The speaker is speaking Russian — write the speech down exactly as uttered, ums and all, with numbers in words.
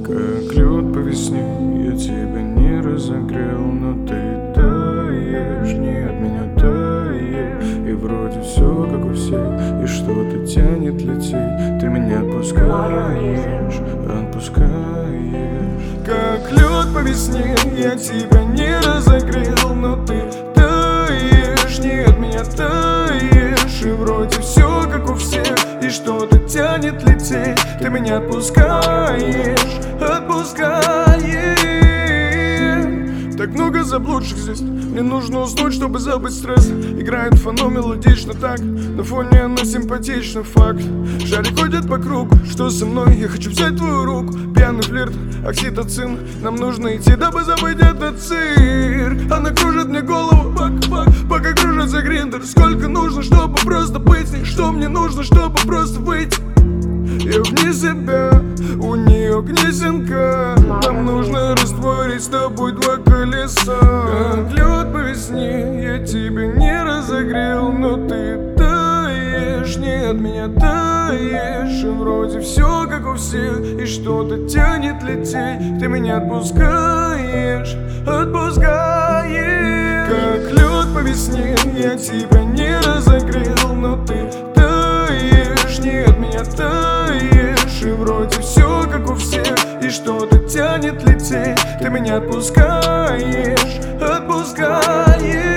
Как лед по весне, я тебя не разогрел, но ты таешь, не от меня таешь. И вроде все как у всех, и что-то тянет лететь. Ты меня отпускаешь, отпускаешь. Как лед по весне, я тебя не разогрел, но ты таешь, не от меня таешь. И вроде все как у всех, и что-то тянет лететь. Ты меня отпускаешь, отпускаешь. Так много заблудших здесь. Мне нужно уснуть, чтобы забыть стресс. Играет фано мелодично так, на фоне она симпатична, факт. Шарик ходит по кругу, что со мной? Я хочу взять твою руку. Пьяный флирт, окситоцин. Нам нужно идти, дабы забыть этот цирк. Она кружит мне голову, пока, пока кружится гриндер. Сколько нужно, чтобы просто быть с ней? Что мне нужно, чтобы просто выйти? Я вне себя, у нее гнезинка. Нам нужно растворить с тобой два колеса. Как лед по весне, я тебя не разогрел, но ты таешь, не от меня таешь. И вроде все как у всех, и что-то тянет лететь. Ты меня отпускаешь, отпускаешь. Как лед по весне, я тебя не разогрел, но ты таешь, не от меня таешь. И вроде все как у всех, и что-то тянет лететь. Ты меня отпускаешь, отпускаешь.